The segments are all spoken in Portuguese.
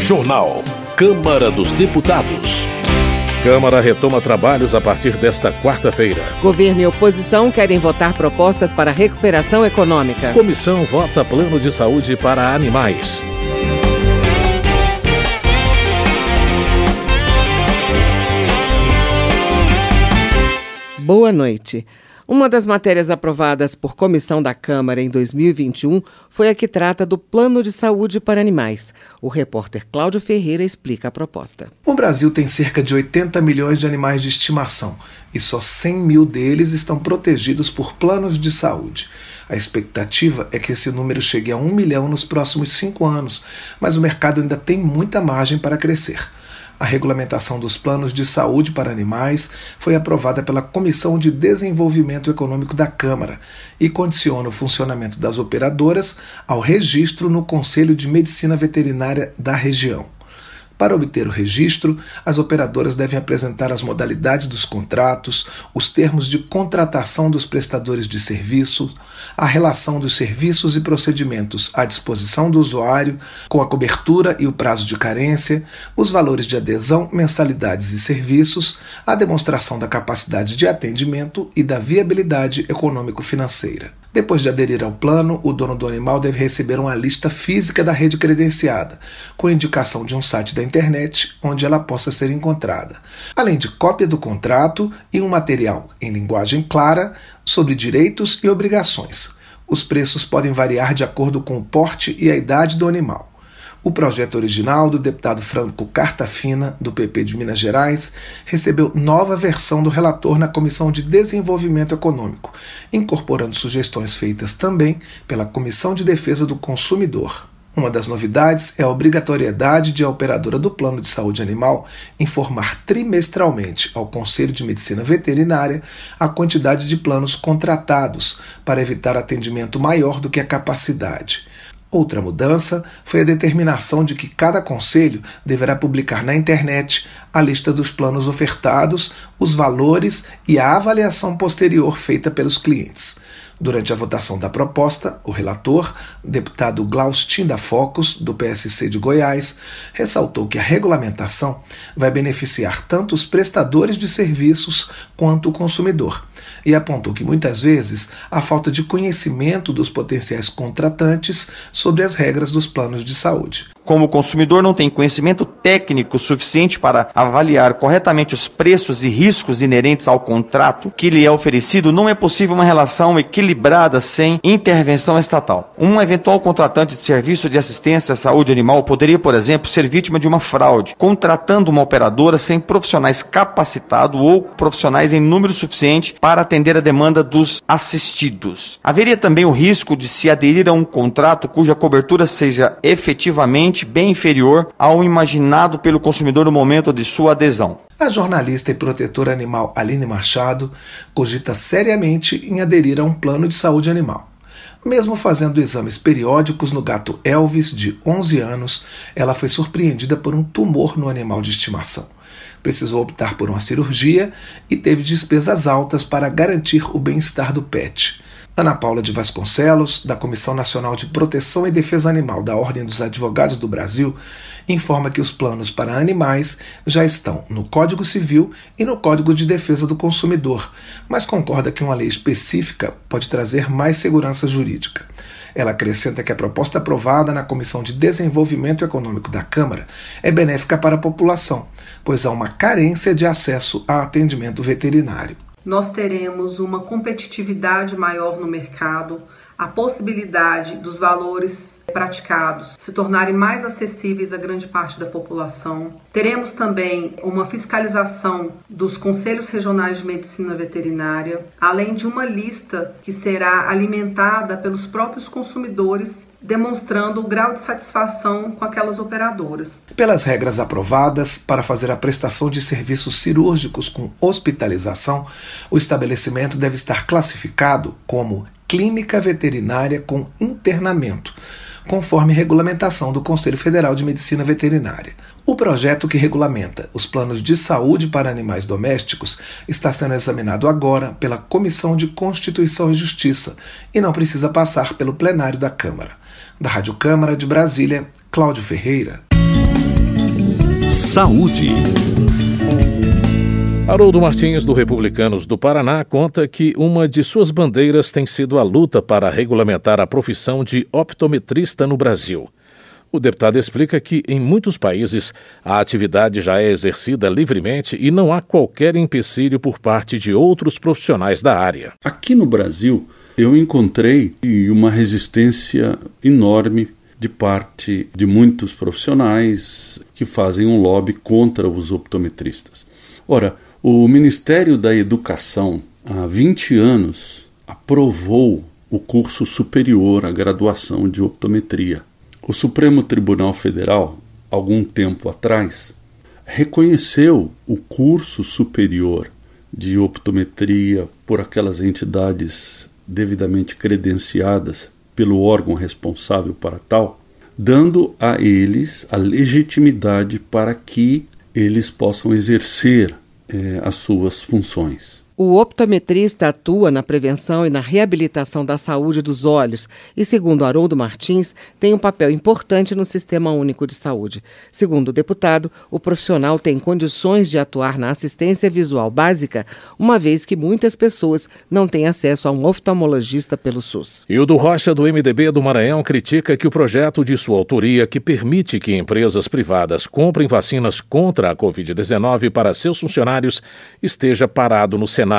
Jornal. Câmara dos Deputados. Câmara retoma trabalhos a partir desta quarta-feira. Governo e oposição querem votar propostas para recuperação econômica. Comissão vota plano de saúde para animais. Boa noite. Uma das matérias aprovadas por comissão da Câmara em 2021 foi a que trata do Plano de Saúde para Animais. O repórter Cláudio Ferreira explica a proposta. O Brasil tem cerca de 80 milhões de animais de estimação e só 100 mil deles estão protegidos por planos de saúde. A expectativa é que esse número chegue a 1 milhão nos próximos 5 anos, mas o mercado ainda tem muita margem para crescer. A regulamentação dos planos de saúde para animais foi aprovada pela Comissão de Desenvolvimento Econômico da Câmara e condiciona o funcionamento das operadoras ao registro no Conselho de Medicina Veterinária da região. Para obter o registro, as operadoras devem apresentar as modalidades dos contratos, os termos de contratação dos prestadores de serviço, a relação dos serviços e procedimentos à disposição do usuário, com a cobertura e o prazo de carência, os valores de adesão, mensalidades e serviços, a demonstração da capacidade de atendimento e da viabilidade econômico-financeira. Depois de aderir ao plano, o dono do animal deve receber uma lista física da rede credenciada, com indicação de um site da internet onde ela possa ser encontrada, além de cópia do contrato e um material em linguagem clara sobre direitos e obrigações. Os preços podem variar de acordo com o porte e a idade do animal. O projeto original do deputado Franco Cartafina, do PP de Minas Gerais, recebeu nova versão do relator na Comissão de Desenvolvimento Econômico, incorporando sugestões feitas também pela Comissão de Defesa do Consumidor. Uma das novidades é a obrigatoriedade de a operadora do Plano de Saúde Animal informar trimestralmente ao Conselho de Medicina Veterinária a quantidade de planos contratados para evitar atendimento maior do que a capacidade. Outra mudança foi a determinação de que cada conselho deverá publicar na internet a lista dos planos ofertados, os valores e a avaliação posterior feita pelos clientes. Durante a votação da proposta, o relator, deputado Glaustin da Focus, do PSC de Goiás, ressaltou que a regulamentação vai beneficiar tanto os prestadores de serviços quanto o consumidor, e apontou que muitas vezes há falta de conhecimento dos potenciais contratantes sobre as regras dos planos de saúde. Como o consumidor não tem conhecimento técnico suficiente para avaliar corretamente os preços e riscos inerentes ao contrato que lhe é oferecido, não é possível uma relação equilibrada sem intervenção estatal. Um eventual contratante de serviço de assistência à saúde animal poderia, por exemplo, ser vítima de uma fraude, contratando uma operadora sem profissionais capacitados ou profissionais em número suficiente para atender a demanda dos assistidos. Haveria também o risco de se aderir a um contrato cuja cobertura seja efetivamente bem inferior ao imaginado pelo consumidor no momento de sua adesão. A jornalista e protetora animal Aline Machado cogita seriamente em aderir a um plano de saúde animal. Mesmo fazendo exames periódicos no gato Elvis, de 11 anos, ela foi surpreendida por um tumor no animal de estimação. Precisou optar por uma cirurgia e teve despesas altas para garantir o bem-estar do pet. Ana Paula de Vasconcelos, da Comissão Nacional de Proteção e Defesa Animal da Ordem dos Advogados do Brasil, informa que os planos para animais já estão no Código Civil e no Código de Defesa do Consumidor, mas concorda que uma lei específica pode trazer mais segurança jurídica. Ela acrescenta que a proposta aprovada na Comissão de Desenvolvimento Econômico da Câmara é benéfica para a população, pois há uma carência de acesso a atendimento veterinário. Nós teremos uma competitividade maior no mercado, a possibilidade dos valores praticados se tornarem mais acessíveis a grande parte da população. Teremos também uma fiscalização dos conselhos regionais de medicina veterinária, além de uma lista que será alimentada pelos próprios consumidores, demonstrando o grau de satisfação com aquelas operadoras. Pelas regras aprovadas para fazer a prestação de serviços cirúrgicos com hospitalização, o estabelecimento deve estar classificado como clínica veterinária com internamento, conforme regulamentação do Conselho Federal de Medicina Veterinária. O projeto que regulamenta os planos de saúde para animais domésticos está sendo examinado agora pela Comissão de Constituição e Justiça e não precisa passar pelo plenário da Câmara. Da Rádio Câmara de Brasília, Cláudio Ferreira. Saúde. Haroldo Martins, do Republicanos do Paraná, conta que uma de suas bandeiras tem sido a luta para regulamentar a profissão de optometrista no Brasil. O deputado explica que, em muitos países, a atividade já é exercida livremente e não há qualquer empecilho por parte de outros profissionais da área. Aqui no Brasil, eu encontrei uma resistência enorme de parte de muitos profissionais que fazem um lobby contra os optometristas. Ora, o Ministério da Educação, há 20 anos, aprovou o curso superior, a graduação de optometria. O Supremo Tribunal Federal, algum tempo atrás, reconheceu o curso superior de optometria por aquelas entidades devidamente credenciadas pelo órgão responsável para tal, dando a eles a legitimidade para que eles possam exercer as suas funções. O optometrista atua na prevenção e na reabilitação da saúde dos olhos e, segundo Haroldo Martins, tem um papel importante no Sistema Único de Saúde. Segundo o deputado, o profissional tem condições de atuar na assistência visual básica, uma vez que muitas pessoas não têm acesso a um oftalmologista pelo SUS. Hildo Rocha, do MDB do Maranhão, critica que o projeto de sua autoria, que permite que empresas privadas comprem vacinas contra a Covid-19 para seus funcionários, esteja parado no Senado.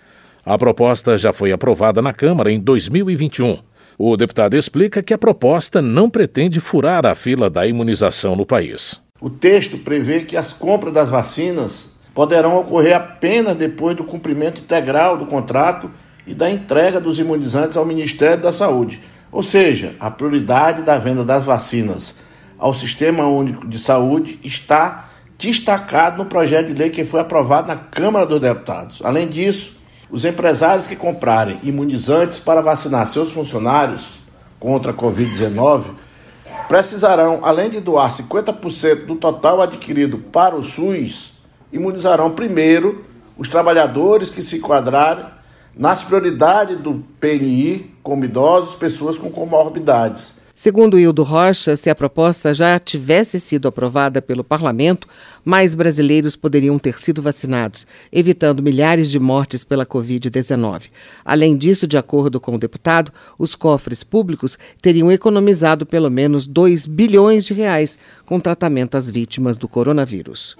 A proposta já foi aprovada na Câmara em 2021. O deputado explica que a proposta não pretende furar a fila da imunização no país. O texto prevê que as compras das vacinas poderão ocorrer apenas depois do cumprimento integral do contrato e da entrega dos imunizantes ao Ministério da Saúde. Ou seja, a prioridade da venda das vacinas ao Sistema Único de Saúde está destacado no projeto de lei que foi aprovado na Câmara dos Deputados. Além disso, os empresários que comprarem imunizantes para vacinar seus funcionários contra a Covid-19 precisarão, além de doar 50% do total adquirido para o SUS, imunizarão primeiro os trabalhadores que se enquadrarem nas prioridades do PNI, como idosos, pessoas com comorbidades. Segundo Hildo Rocha, se a proposta já tivesse sido aprovada pelo parlamento, mais brasileiros poderiam ter sido vacinados, evitando milhares de mortes pela Covid-19. Além disso, de acordo com o deputado, os cofres públicos teriam economizado pelo menos 2 bilhões de reais com tratamento às vítimas do coronavírus.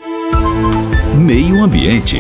Meio Ambiente.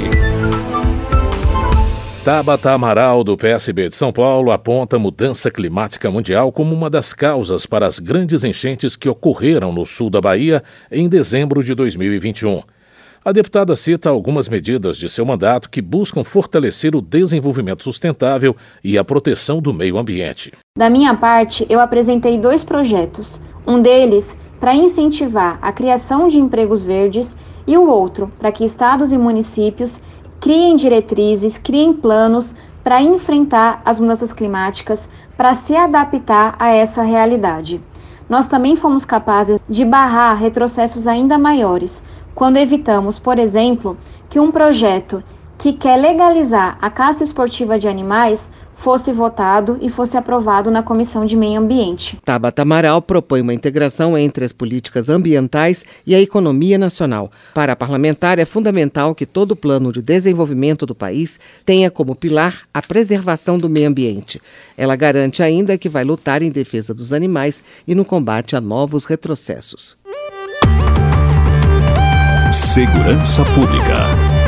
Tabata Amaral, do PSB de São Paulo, aponta a mudança climática mundial como uma das causas para as grandes enchentes que ocorreram no sul da Bahia em dezembro de 2021. A deputada cita algumas medidas de seu mandato que buscam fortalecer o desenvolvimento sustentável e a proteção do meio ambiente. Da minha parte, eu apresentei 2 projetos. Um deles para incentivar a criação de empregos verdes e o outro para que estados e municípios criem diretrizes, criem planos para enfrentar as mudanças climáticas, para se adaptar a essa realidade. Nós também fomos capazes de barrar retrocessos ainda maiores, quando evitamos, por exemplo, que um projeto que quer legalizar a caça esportiva de animais fosse votado e fosse aprovado na Comissão de Meio Ambiente. Tabata Amaral propõe uma integração entre as políticas ambientais e a economia nacional. Para a parlamentar, é fundamental que todo o plano de desenvolvimento do país tenha como pilar a preservação do meio ambiente. Ela garante ainda que vai lutar em defesa dos animais e no combate a novos retrocessos. Segurança Pública.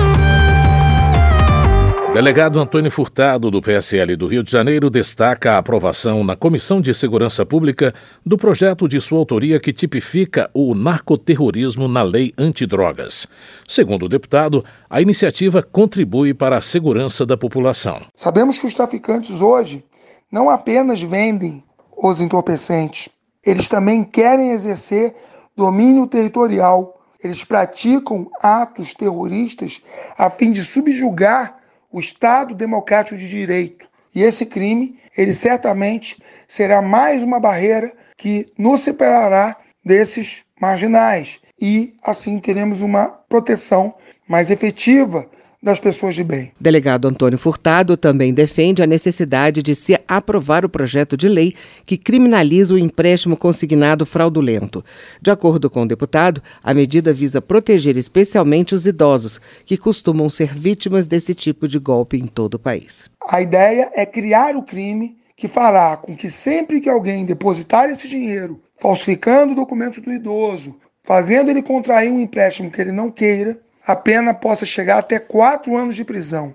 Delegado Antônio Furtado, do PSL do Rio de Janeiro, destaca a aprovação na Comissão de Segurança Pública do projeto de sua autoria que tipifica o narcoterrorismo na lei antidrogas. Segundo o deputado, a iniciativa contribui para a segurança da população. Sabemos que os traficantes hoje não apenas vendem os entorpecentes, eles também querem exercer domínio territorial. Eles praticam atos terroristas a fim de subjugar o Estado Democrático de Direito. E esse crime, ele certamente será mais uma barreira que nos separará desses marginais. E assim teremos uma proteção mais efetiva das pessoas de bem. Delegado Antônio Furtado também defende a necessidade de se aprovar o projeto de lei que criminaliza o empréstimo consignado fraudulento. De acordo com o deputado, a medida visa proteger especialmente os idosos, que costumam ser vítimas desse tipo de golpe em todo o país. A ideia é criar o crime que fará com que sempre que alguém depositar esse dinheiro, falsificando documentos do idoso, fazendo ele contrair um empréstimo que ele não queira, a pena possa chegar até 4 anos de prisão.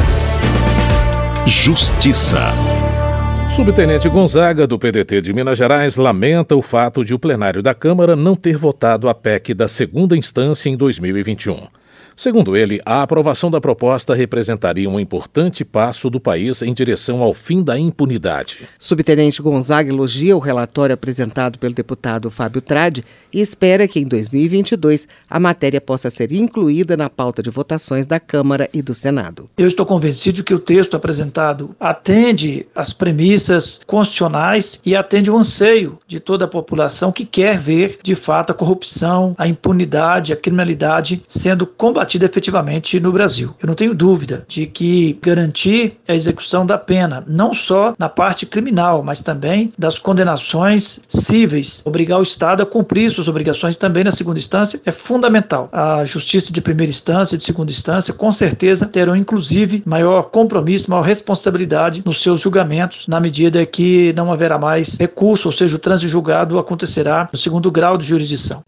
Justiça. Subtenente Gonzaga, do PDT de Minas Gerais, lamenta o fato de o plenário da Câmara não ter votado a PEC da segunda instância em 2021. Segundo ele, a aprovação da proposta representaria um importante passo do país em direção ao fim da impunidade. Subtenente Gonzaga elogia o relatório apresentado pelo deputado Fábio Tradi e espera que em 2022 a matéria possa ser incluída na pauta de votações da Câmara e do Senado. Eu estou convencido que o texto apresentado atende às premissas constitucionais e atende o anseio de toda a população que quer ver, de fato, a corrupção, a impunidade, a criminalidade sendo combatida efetivamente no Brasil. Eu não tenho dúvida de que garantir a execução da pena, não só na parte criminal, mas também das condenações cíveis, obrigar o Estado a cumprir suas obrigações também na segunda instância, é fundamental. A justiça de primeira instância e de segunda instância, com certeza, terão inclusive maior compromisso, maior responsabilidade nos seus julgamentos, na medida que não haverá mais recurso, ou seja, o trânsito julgado acontecerá no segundo grau de jurisdição.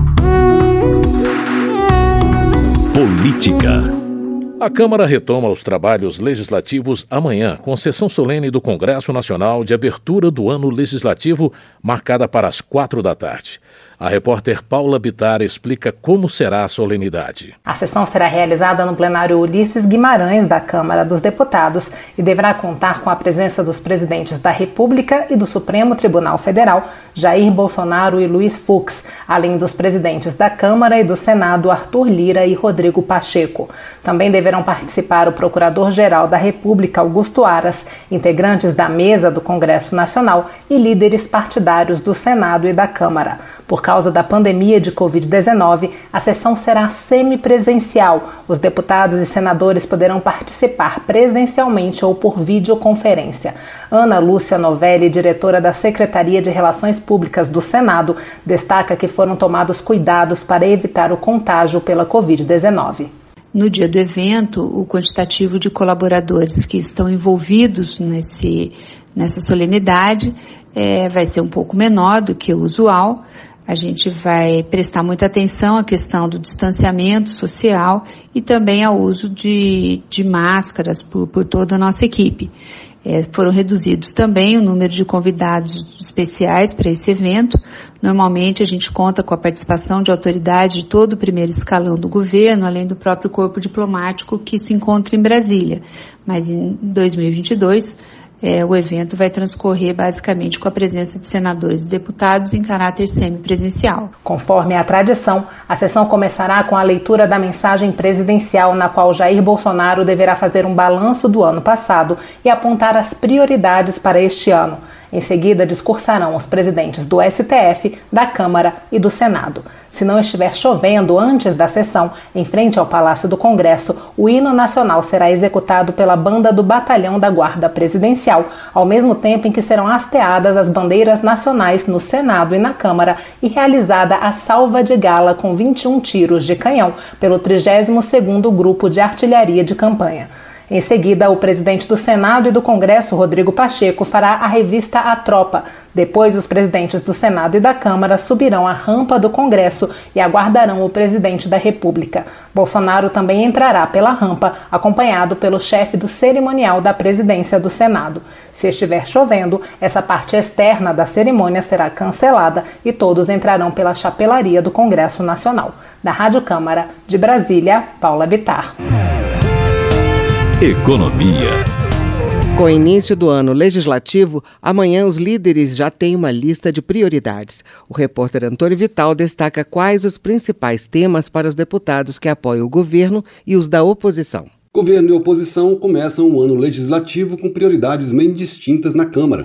Política. A Câmara retoma os trabalhos legislativos amanhã, com sessão solene do Congresso Nacional de abertura do ano legislativo, marcada para as 4 da tarde. A repórter Paula Bittar explica como será a solenidade. A sessão será realizada no plenário Ulisses Guimarães da Câmara dos Deputados e deverá contar com a presença dos presidentes da República e do Supremo Tribunal Federal, Jair Bolsonaro e Luiz Fux, além dos presidentes da Câmara e do Senado, Arthur Lira e Rodrigo Pacheco. Também deverão participar o Procurador-Geral da República, Augusto Aras, integrantes da mesa do Congresso Nacional e líderes partidários do Senado e da Câmara. Por causa da pandemia de Covid-19, a sessão será semipresencial. Os deputados e senadores poderão participar presencialmente ou por videoconferência. Ana Lúcia Novelli, diretora da Secretaria de Relações Públicas do Senado, destaca que foram tomados cuidados para evitar o contágio pela Covid-19. No dia do evento, o quantitativo de colaboradores que estão envolvidos nessa solenidade vai ser um pouco menor do que o usual. A gente vai prestar muita atenção à questão do distanciamento social e também ao uso de máscaras por toda a nossa equipe. Foram reduzidos também o número de convidados especiais para esse evento. Normalmente a gente conta com a participação de autoridades de todo o primeiro escalão do governo, além do próprio corpo diplomático que se encontra em Brasília. Mas em 2022... o evento vai transcorrer basicamente com a presença de senadores e deputados em caráter semipresencial. Conforme a tradição, a sessão começará com a leitura da mensagem presidencial, na qual Jair Bolsonaro deverá fazer um balanço do ano passado e apontar as prioridades para este ano. Em seguida, discursarão os presidentes do STF, da Câmara e do Senado. Se não estiver chovendo antes da sessão, em frente ao Palácio do Congresso, o hino nacional será executado pela banda do Batalhão da Guarda Presidencial, ao mesmo tempo em que serão hasteadas as bandeiras nacionais no Senado e na Câmara e realizada a salva de gala com 21 tiros de canhão pelo 32º Grupo de Artilharia de Campanha. Em seguida, o presidente do Senado e do Congresso, Rodrigo Pacheco, fará a revista A Tropa. Depois, os presidentes do Senado e da Câmara subirão a rampa do Congresso e aguardarão o presidente da República. Bolsonaro também entrará pela rampa, acompanhado pelo chefe do cerimonial da presidência do Senado. Se estiver chovendo, essa parte externa da cerimônia será cancelada e todos entrarão pela chapelaria do Congresso Nacional. Da Rádio Câmara, de Brasília, Paula Bittar. Economia. Com o início do ano legislativo, amanhã os líderes já têm uma lista de prioridades. O repórter Antônio Vital destaca quais os principais temas para os deputados que apoiam o governo e os da oposição. Governo e oposição começam um ano legislativo com prioridades bem distintas na Câmara.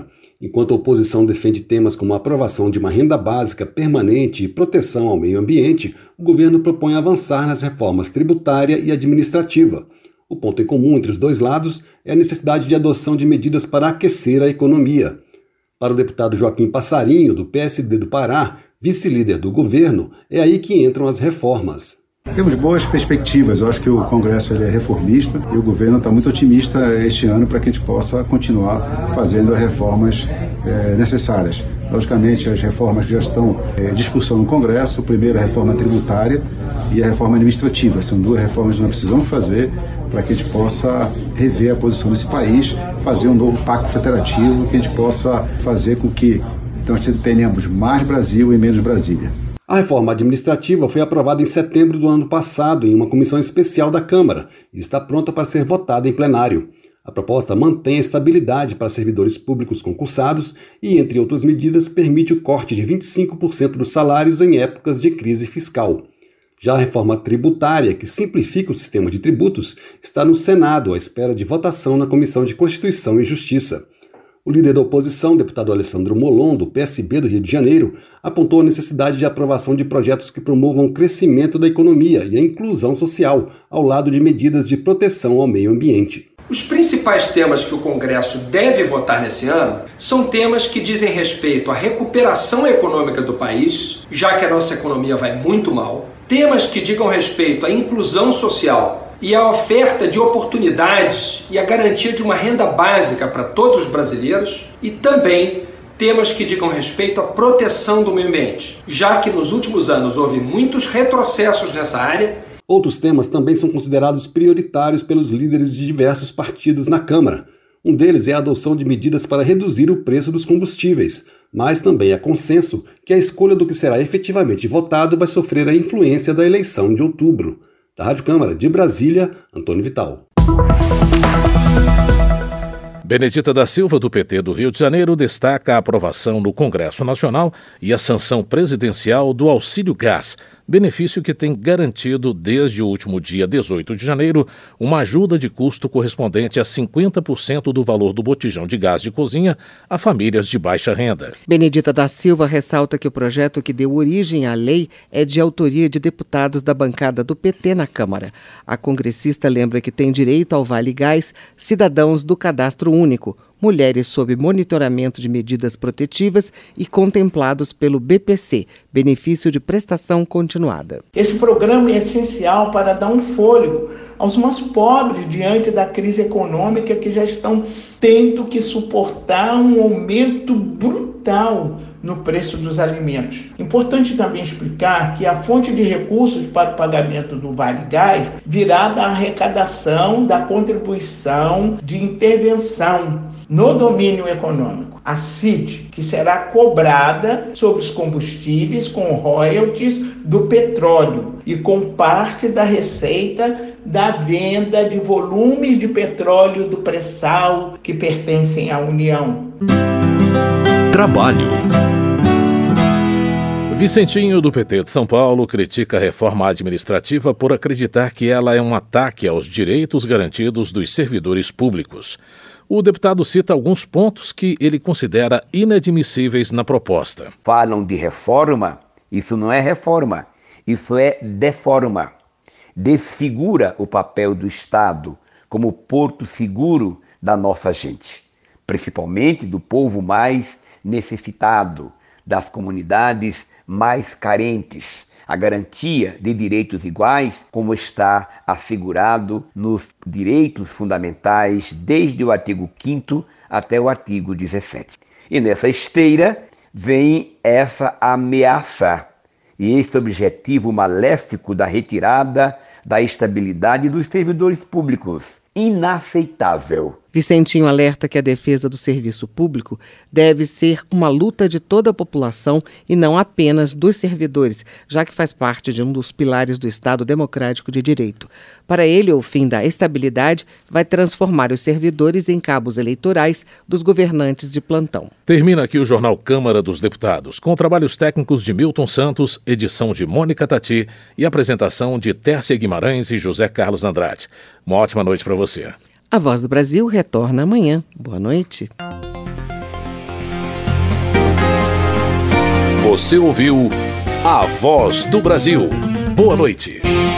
Enquanto a oposição defende temas como a aprovação de uma renda básica permanente e proteção ao meio ambiente, o governo propõe avançar nas reformas tributária e administrativa. O ponto em comum entre os dois lados é a necessidade de adoção de medidas para aquecer a economia. Para o deputado Joaquim Passarinho, do PSD do Pará, vice-líder do governo, é aí que entram as reformas. Temos boas perspectivas, eu acho que o Congresso ele é reformista e o governo está muito otimista este ano para que a gente possa continuar fazendo as reformas necessárias. Logicamente, as reformas que já estão em discussão no Congresso, a primeira a reforma tributária e a reforma administrativa. São duas reformas que nós precisamos fazer para que a gente possa rever a posição desse país, fazer um novo pacto federativo que a gente possa fazer com que nós tenhamos mais Brasil e menos Brasília. A reforma administrativa foi aprovada em setembro do ano passado em uma comissão especial da Câmara e está pronta para ser votada em plenário. A proposta mantém a estabilidade para servidores públicos concursados e, entre outras medidas, permite o corte de 25% dos salários em épocas de crise fiscal. Já a reforma tributária, que simplifica o sistema de tributos, está no Senado à espera de votação na Comissão de Constituição e Justiça. O líder da oposição, deputado Alessandro Molon, do PSB do Rio de Janeiro, apontou a necessidade de aprovação de projetos que promovam o crescimento da economia e a inclusão social, ao lado de medidas de proteção ao meio ambiente. Os principais temas que o Congresso deve votar nesse ano são temas que dizem respeito à recuperação econômica do país, já que a nossa economia vai muito mal, temas que digam respeito à inclusão social e a oferta de oportunidades e a garantia de uma renda básica para todos os brasileiros, e também temas que digam respeito à proteção do meio ambiente, já que nos últimos anos houve muitos retrocessos nessa área. Outros temas também são considerados prioritários pelos líderes de diversos partidos na Câmara. Um deles é a adoção de medidas para reduzir o preço dos combustíveis, mas também há consenso que a escolha do que será efetivamente votado vai sofrer a influência da eleição de outubro. Da Rádio Câmara de Brasília, Antônio Vital. Benedita da Silva, do PT do Rio de Janeiro, destaca a aprovação no Congresso Nacional e a sanção presidencial do Auxílio Gás, benefício que tem garantido desde o último dia 18 de janeiro uma ajuda de custo correspondente a 50% do valor do botijão de gás de cozinha a famílias de baixa renda. Benedita da Silva ressalta que o projeto que deu origem à lei é de autoria de deputados da bancada do PT na Câmara. A congressista lembra que tem direito ao Vale Gás cidadãos do Cadastro Único, mulheres sob monitoramento de medidas protetivas e contemplados pelo BPC, Benefício de Prestação Continuada. Esse programa é essencial para dar um fôlego aos mais pobres diante da crise econômica que já estão tendo que suportar um aumento brutal no preço dos alimentos. Importante também explicar que a fonte de recursos para o pagamento do Vale Gás virá da arrecadação da contribuição de intervenção no domínio econômico, a CID, que será cobrada sobre os combustíveis com royalties do petróleo e com parte da receita da venda de volumes de petróleo do pré-sal que pertencem à União. Trabalho. Vicentinho, do PT de São Paulo, critica a reforma administrativa por acreditar que ela é um ataque aos direitos garantidos dos servidores públicos. O deputado cita alguns pontos que ele considera inadmissíveis na proposta. Falam de reforma, isso não é reforma, isso é deforma. Desfigura o papel do Estado como porto seguro da nossa gente, principalmente do povo mais necessitado, das comunidades mais carentes. A garantia de direitos iguais, como está assegurado nos direitos fundamentais desde o artigo 5º até o artigo 17. E nessa esteira vem essa ameaça e esse objetivo maléfico da retirada da estabilidade dos servidores públicos. Inaceitável. Vicentinho alerta que a defesa do serviço público deve ser uma luta de toda a população e não apenas dos servidores, já que faz parte de um dos pilares do Estado Democrático de Direito. Para ele, o fim da estabilidade vai transformar os servidores em cabos eleitorais dos governantes de plantão. Termina aqui o Jornal Câmara dos Deputados, com trabalhos técnicos de Milton Santos, edição de Mônica Tati e apresentação de Tércia Guimarães e José Carlos Andrade. Uma ótima noite para você. A Voz do Brasil retorna amanhã. Boa noite. Você ouviu A Voz do Brasil. Boa noite.